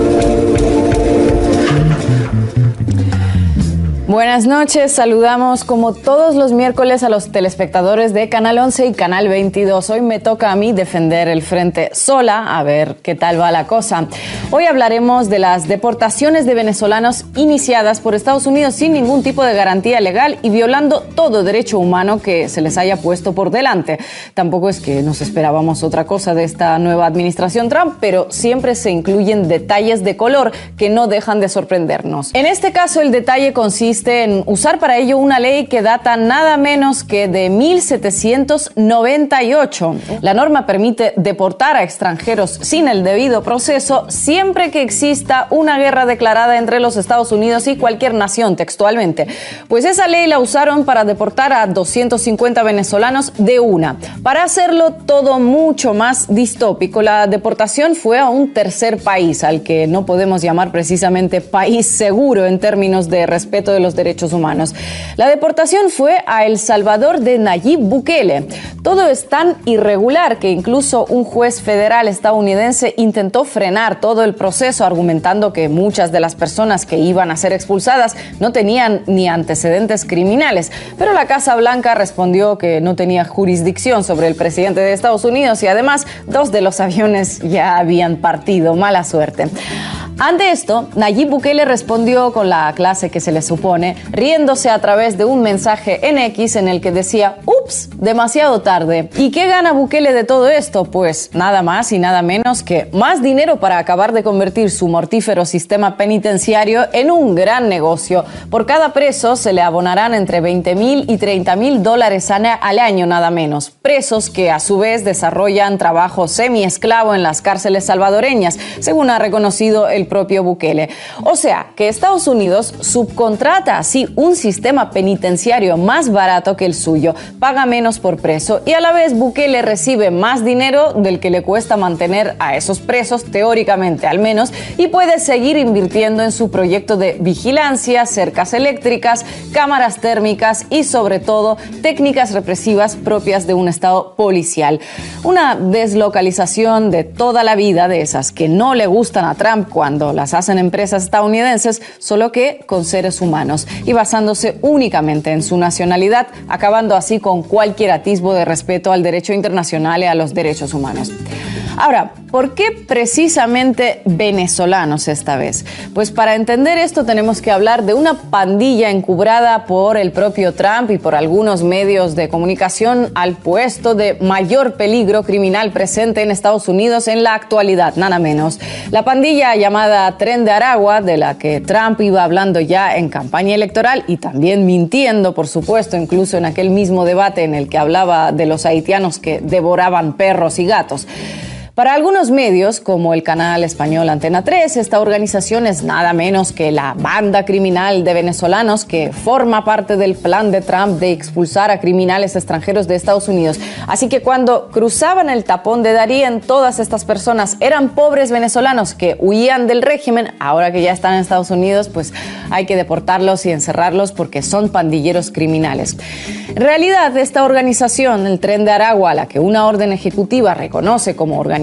Speaker 21: Buenas noches, saludamos como todos los miércoles a los telespectadores de Canal 11 y Canal 22. Hoy me toca a mí defender el frente sola, a ver qué tal va la cosa. Hoy hablaremos de las deportaciones de venezolanos iniciadas por Estados Unidos sin ningún tipo de garantía legal y violando todo derecho humano que se les haya puesto por delante. Tampoco es que nos esperábamos otra cosa de esta nueva administración Trump, pero siempre se incluyen detalles de color que no dejan de sorprendernos. En este caso, el detalle consiste en usar para ello una ley que data nada menos que de 1798. La norma permite deportar a extranjeros sin el debido proceso siempre que exista una guerra declarada entre los Estados Unidos y cualquier nación, textualmente. Pues esa ley la usaron para deportar a 250 venezolanos de una. Para hacerlo todo mucho más distópico, la deportación fue a un tercer país, al que no podemos llamar precisamente país seguro en términos de respeto de los derechos humanos. La deportación fue a El Salvador de Nayib Bukele. Todo es tan irregular que incluso un juez federal estadounidense intentó frenar todo el proceso, argumentando que muchas de las personas que iban a ser expulsadas no tenían ni antecedentes criminales. Pero la Casa Blanca respondió que no tenía jurisdicción sobre el presidente de Estados Unidos y además 2 de los aviones ya habían partido. Mala suerte. Ante esto, Nayib Bukele respondió con la clase que se le supone, riéndose a través de un mensaje en X en el que decía, ups, demasiado tarde. ¿Y qué gana Bukele de todo esto? Pues nada más y nada menos que más dinero para acabar de convertir su mortífero sistema penitenciario en un gran negocio. Por cada preso se le abonarán entre $20,000 y $30,000 al año nada menos. Presos que a su vez desarrollan trabajo semi-esclavo en las cárceles salvadoreñas, según ha reconocido el propio Bukele. O sea, que Estados Unidos subcontrata así un sistema penitenciario más barato que el suyo, paga menos por preso y a la vez Bukele recibe más dinero del que le cuesta mantener a esos presos, teóricamente al menos, y puede seguir invirtiendo en su proyecto de vigilancia, cercas eléctricas, cámaras térmicas y sobre todo técnicas represivas propias de un estado policial. Una deslocalización de toda la vida, de esas que no le gustan a Trump cuando las hacen empresas estadounidenses, solo que con seres humanos y basándose únicamente en su nacionalidad, acabando así con cualquier atisbo de respeto al derecho internacional y a los derechos humanos. Ahora, ¿por qué precisamente venezolanos esta vez? Pues para entender esto tenemos que hablar de una pandilla encubrada por el propio Trump y por algunos medios de comunicación al puesto de mayor peligro criminal presente en Estados Unidos en la actualidad, nada menos. La pandilla llamada Tren de Aragua, de la que Trump iba hablando ya en campaña electoral y también mintiendo, por supuesto, incluso en aquel mismo debate en el que hablaba de los haitianos que devoraban perros y gatos. Para algunos medios, como el canal español Antena 3, esta organización es nada menos que la banda criminal de venezolanos que forma parte del plan de Trump de expulsar a criminales extranjeros de Estados Unidos. Así que cuando cruzaban el tapón de Darién, todas estas personas eran pobres venezolanos que huían del régimen. Ahora que ya están en Estados Unidos, pues hay que deportarlos y encerrarlos porque son pandilleros criminales. En realidad, esta organización, el Tren de Aragua, a la que una orden ejecutiva reconoce como organización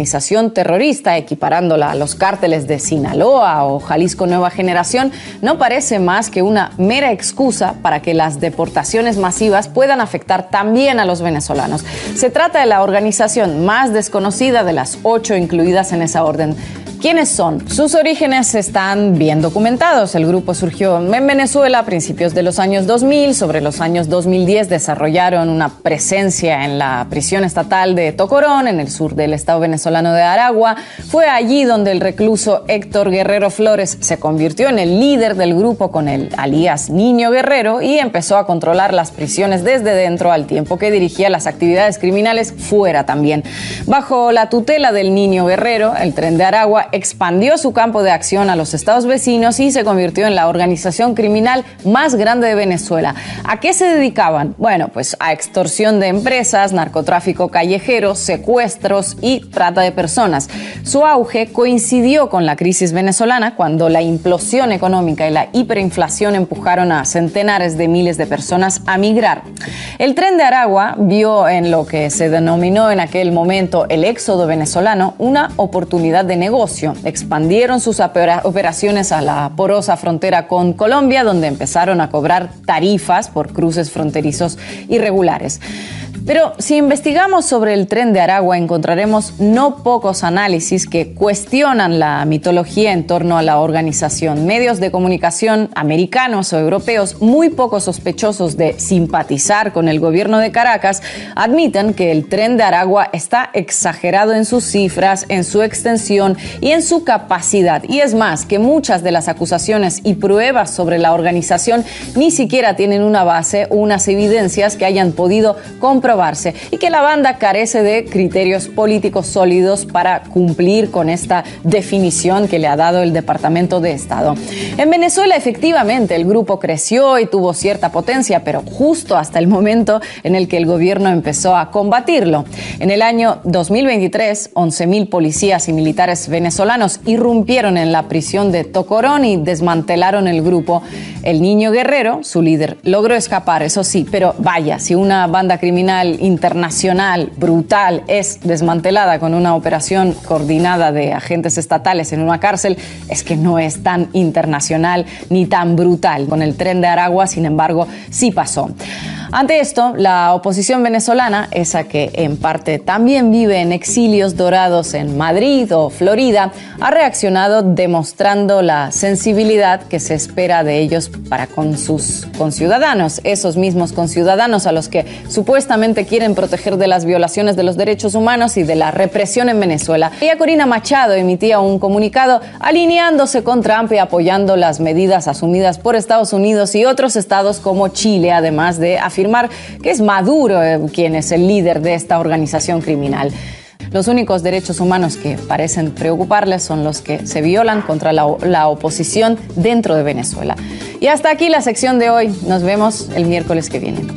Speaker 21: organización terrorista, equiparándola a los cárteles de Sinaloa o Jalisco Nueva Generación, no parece más que una mera excusa para que las deportaciones masivas puedan afectar también a los venezolanos. Se trata de la organización más desconocida de las 8 incluidas en esa orden. ¿Quiénes son? Sus orígenes están bien documentados. El grupo surgió en Venezuela a principios de los años 2000. Sobre los años 2010 desarrollaron una presencia en la prisión estatal de Tocorón, en el sur del estado venezolano de Aragua. Fue allí donde el recluso Héctor Guerrero Flores se convirtió en el líder del grupo con el alias Niño Guerrero y empezó a controlar las prisiones desde dentro al tiempo que dirigía las actividades criminales fuera también. Bajo la tutela del Niño Guerrero, el Tren de Aragua expandió su campo de acción a los estados vecinos y se convirtió en la organización criminal más grande de Venezuela. ¿A qué se dedicaban? Bueno, pues a extorsión de empresas, narcotráfico callejero, secuestros y trata de personas. Su auge coincidió con la crisis venezolana, cuando la implosión económica y la hiperinflación empujaron a centenares de miles de personas a migrar. El Tren de Aragua vio en lo que se denominó en aquel momento el éxodo venezolano una oportunidad de negocio. Expandieron sus operaciones a la porosa frontera con Colombia, donde empezaron a cobrar tarifas por cruces fronterizos irregulares. Pero si investigamos sobre el Tren de Aragua, encontraremos no pocos análisis que cuestionan la mitología en torno a la organización. Medios de comunicación americanos o europeos, muy poco sospechosos de simpatizar con el gobierno de Caracas, admiten que el Tren de Aragua está exagerado en sus cifras, en su extensión y en su capacidad. Y es más, que muchas de las acusaciones y pruebas sobre la organización ni siquiera tienen una base o unas evidencias que hayan podido comprobarse, y que la banda carece de criterios políticos sólidos para cumplir con esta definición que le ha dado el Departamento de Estado. En Venezuela, efectivamente, el grupo creció y tuvo cierta potencia, pero justo hasta el momento en el que el gobierno empezó a combatirlo. En el año 2023, 11.000 policías y militares venezolanos irrumpieron en la prisión de Tocorón y desmantelaron el grupo. El Niño Guerrero, su líder, logró escapar, eso sí, pero vaya, si una banda criminal internacional brutal es desmantelada con una operación coordinada de agentes estatales en una cárcel, es que no es tan internacional ni tan brutal. Con el Tren de Aragua, sin embargo, sí pasó. Ante esto, la oposición venezolana, esa que en parte también vive en exilios dorados en Madrid o Florida, ha reaccionado demostrando la sensibilidad que se espera de ellos para con sus conciudadanos, esos mismos conciudadanos a los que supuestamente quieren proteger de las violaciones de los derechos humanos y de la represión en Venezuela. Ella, Corina Machado, emitía un comunicado alineándose con Trump y apoyando las medidas asumidas por Estados Unidos y otros estados como Chile, además de afirmar que es Maduro quien es el líder de esta organización criminal. Los únicos derechos humanos que parecen preocuparles son los que se violan contra la oposición dentro de Venezuela. Y hasta aquí la sección de hoy. Nos vemos el miércoles que viene.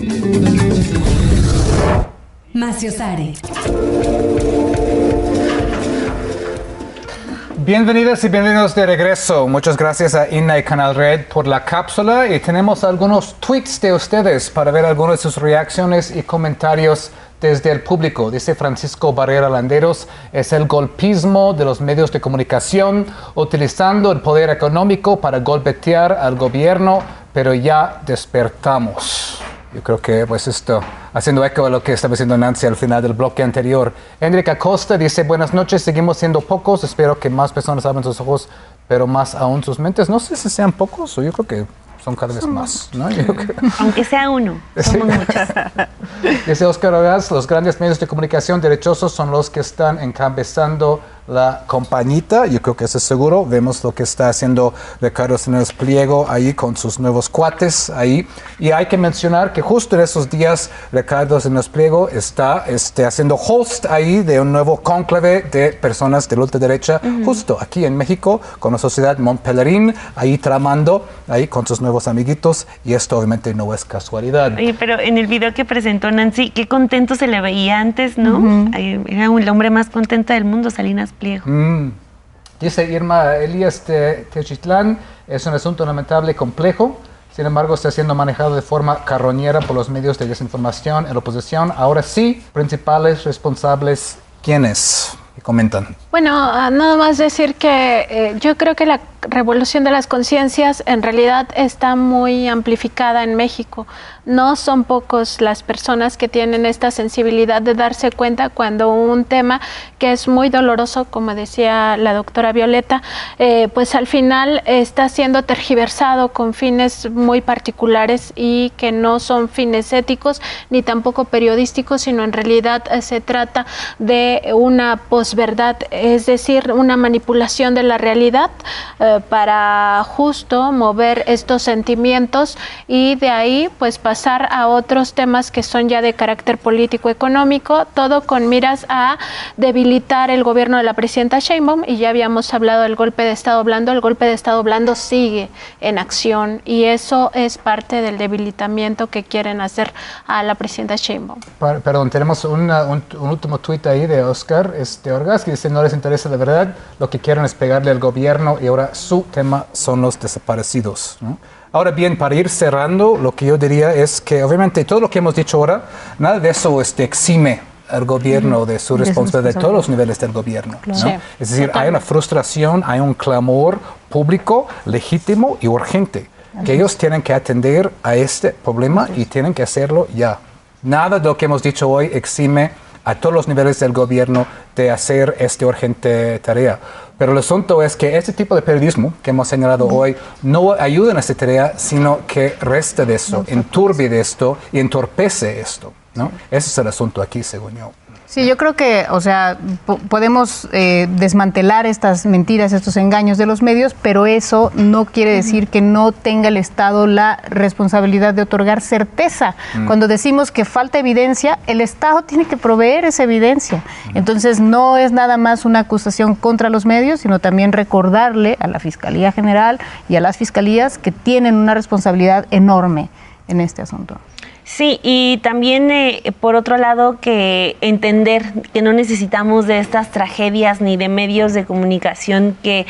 Speaker 3: Maciosare.
Speaker 10: Bienvenidas y bienvenidos de regreso. Muchas gracias a Inna y Canal Red por la cápsula, y tenemos algunos tweets de ustedes para ver algunas de sus reacciones y comentarios desde el público. Dice Francisco Barrera Landeros: es el golpismo de los medios de comunicación utilizando el poder económico para golpetear al gobierno, pero ya despertamos. Yo creo que pues esto, haciendo eco a lo que estaba diciendo Nancy al final del bloque anterior. Enrique Acosta dice: buenas noches, seguimos siendo pocos, espero que más personas abran sus ojos, pero más aún sus mentes. No sé si sean pocos o yo creo que son cada vez más, ¿no?
Speaker 11: Aunque sea uno, somos muchos.
Speaker 10: Dice Oscar Orgaz: los grandes medios de comunicación derechosos son los que están encabezando la compañita. Yo creo que eso es seguro. Vemos lo que está haciendo Ricardo Cisneros Pliego ahí con sus nuevos cuates ahí. Y hay que mencionar que justo en esos días Ricardo Cisneros Pliego está haciendo host ahí de un nuevo cónclave de personas de la ultraderecha, justo aquí en México, con la Sociedad Montpellerín, ahí tramando ahí con sus nuevos amiguitos. Y esto obviamente no es casualidad.
Speaker 11: Oye, pero en el video que presentó Nancy, qué contento se le veía antes, ¿no? Era el hombre más contento del mundo, Salinas Pliego.
Speaker 10: Dice Irma Elías de Teochitlán: es un asunto lamentable y complejo, sin embargo está siendo manejado de forma carroñera por los medios de desinformación en la oposición. Ahora sí, principales responsables, ¿quiénes? comentan.
Speaker 12: Bueno, nada más decir que yo creo que la revolución de las conciencias en realidad está muy amplificada en México. No son pocos las personas que tienen esta sensibilidad de darse cuenta cuando un tema que es muy doloroso, como decía la doctora Violeta, pues al final está siendo tergiversado con fines muy particulares y que no son fines éticos ni tampoco periodísticos, sino en realidad se trata de una posverdad, es decir, una manipulación de la realidad para justo mover estos sentimientos y de ahí pues pasar a otros temas que son ya de carácter político-económico, todo con miras a debilitar el gobierno de la presidenta Sheinbaum. Y ya habíamos hablado del golpe de Estado blando. El golpe de Estado blando sigue en acción y eso es parte del debilitamiento que quieren hacer a la presidenta Sheinbaum.
Speaker 10: Perdón, tenemos un último tuit ahí de Oscar Orgaz que dice: no les interesa la verdad, lo que quieren es pegarle al gobierno y ahora su tema son los desaparecidos, ¿no? Ahora bien, para ir cerrando, lo que yo diría es que obviamente todo lo que hemos dicho ahora, nada de eso exime al gobierno de su responsabilidad de todos los niveles del gobierno, ¿no? Sí, es decir, hay una frustración, hay un clamor público, legítimo y urgente, que ellos tienen que atender a este problema y tienen que hacerlo ya. Nada de lo que hemos dicho hoy exime a todos los niveles del gobierno de hacer esta urgente tarea. Pero el asunto es que este tipo de periodismo que hemos señalado hoy no ayuda en esta tarea, sino que resta de esto, enturbia de esto y entorpece esto, ¿no? Ese es el asunto aquí, según yo.
Speaker 13: Sí, yo creo que, o sea, podemos desmantelar estas mentiras, estos engaños de los medios, pero eso no quiere decir que no tenga el Estado la responsabilidad de otorgar certeza. Cuando decimos que falta evidencia, el Estado tiene que proveer esa evidencia. Entonces, no es nada más una acusación contra los medios, sino también recordarle a la Fiscalía General y a las fiscalías que tienen una responsabilidad enorme en este asunto.
Speaker 11: Sí, y también por otro lado que entender que no necesitamos de estas tragedias ni de medios de comunicación que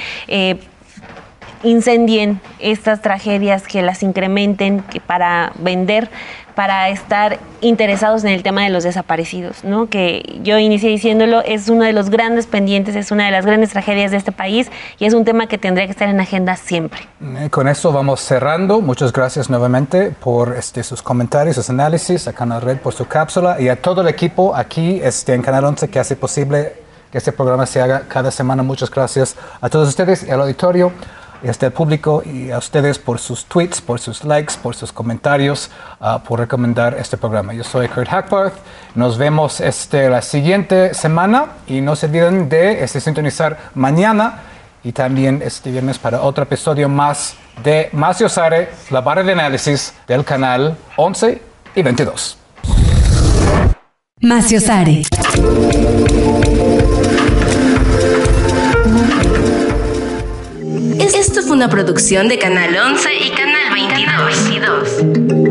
Speaker 11: incendien estas tragedias, que las incrementen, que para vender, para estar interesados en el tema de los desaparecidos, ¿no? Que yo inicié diciéndolo, es uno de los grandes pendientes, es una de las grandes tragedias de este país y es un tema que tendría que estar en agenda siempre.
Speaker 10: Con eso vamos cerrando. Muchas gracias nuevamente por sus comentarios, sus análisis, a Canal Red por su cápsula y a todo el equipo aquí en Canal 11 que hace posible que este programa se haga cada semana. Muchas gracias a todos ustedes, al auditorio, al público y a ustedes por sus tweets, por sus likes, por sus comentarios, por recomendar este programa. Yo soy Kurt Hackbarth. Nos vemos la siguiente semana y no se olviden de sintonizar mañana y también este viernes para otro episodio más de Más Yosare, la barra de análisis del canal 11 y 22.
Speaker 3: Más Yosare.
Speaker 1: Esto fue una producción de Canal 11 y Canal 22.